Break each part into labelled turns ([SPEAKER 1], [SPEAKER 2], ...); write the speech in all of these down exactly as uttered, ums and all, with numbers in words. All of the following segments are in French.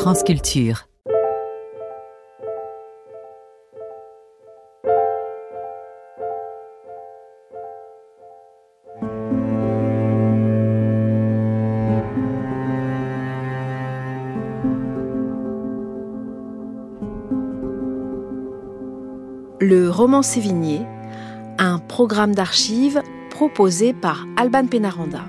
[SPEAKER 1] France Culture.
[SPEAKER 2] Le roman Sévigné, un programme d'archives proposé par Alban Pénaranda.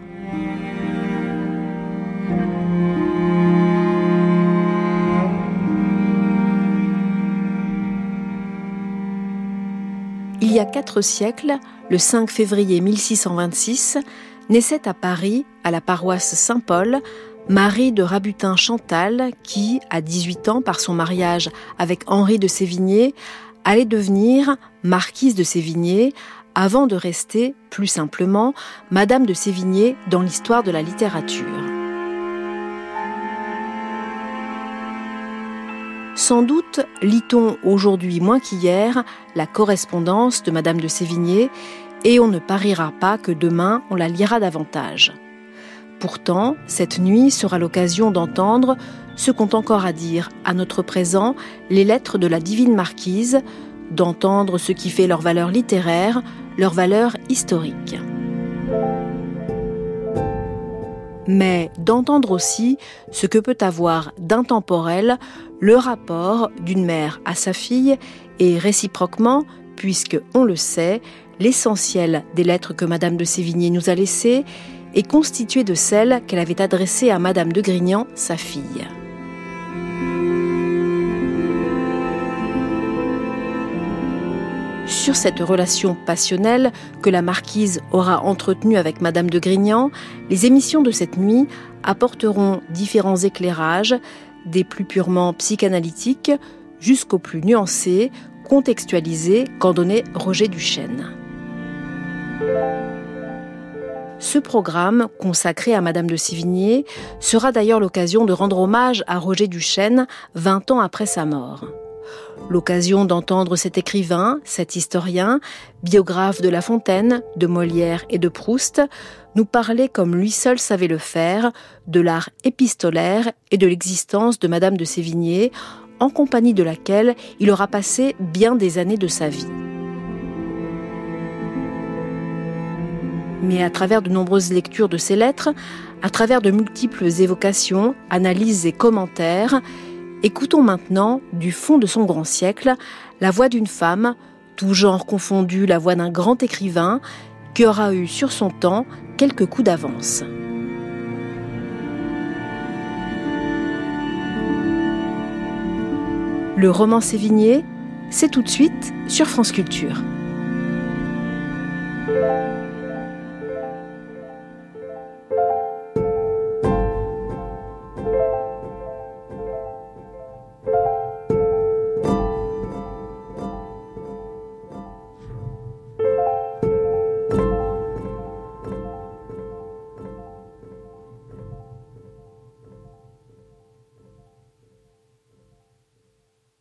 [SPEAKER 2] Il y a quatre siècles, le cinq février mille six cent vingt-six, naissait à Paris, à la paroisse Saint-Paul, Marie de Rabutin-Chantal qui, à dix-huit ans, par son mariage avec Henri de Sévigné, allait devenir marquise de Sévigné avant de rester, plus simplement, Madame de Sévigné dans l'histoire de la littérature. Sans doute lit-on aujourd'hui moins qu'hier la correspondance de Madame de Sévigné et on ne pariera pas que demain on la lira davantage. Pourtant, cette nuit sera l'occasion d'entendre ce qu'ont encore à dire à notre présent les lettres de la divine marquise, d'entendre ce qui fait leur valeur littéraire, leur valeur historique. Mais d'entendre aussi ce que peut avoir d'intemporel le rapport d'une mère à sa fille et réciproquement, puisque, on le sait, l'essentiel des lettres que Madame de Sévigné nous a laissées est constitué de celles qu'elle avait adressées à Madame de Grignan, sa fille. Sur cette relation passionnelle que la marquise aura entretenue avec Madame de Grignan, les émissions de cette nuit apporteront différents éclairages, des plus purement psychanalytiques jusqu'aux plus nuancés, contextualisés qu'en donnait Roger Duchesne. Ce programme, consacré à Madame de Sévigné, sera d'ailleurs l'occasion de rendre hommage à Roger Duchesne vingt ans après sa mort. L'occasion d'entendre cet écrivain, cet historien, biographe de La Fontaine, de Molière et de Proust, nous parler comme lui seul savait le faire de l'art épistolaire et de l'existence de Madame de Sévigné, en compagnie de laquelle il aura passé bien des années de sa vie. Mais à travers de nombreuses lectures de ses lettres, à travers de multiples évocations, analyses et commentaires, écoutons maintenant, du fond de son grand siècle, la voix d'une femme, tout genre confondu, la voix d'un grand écrivain, qui aura eu sur son temps quelques coups d'avance. Le roman Sévigné, c'est tout de suite sur France Culture.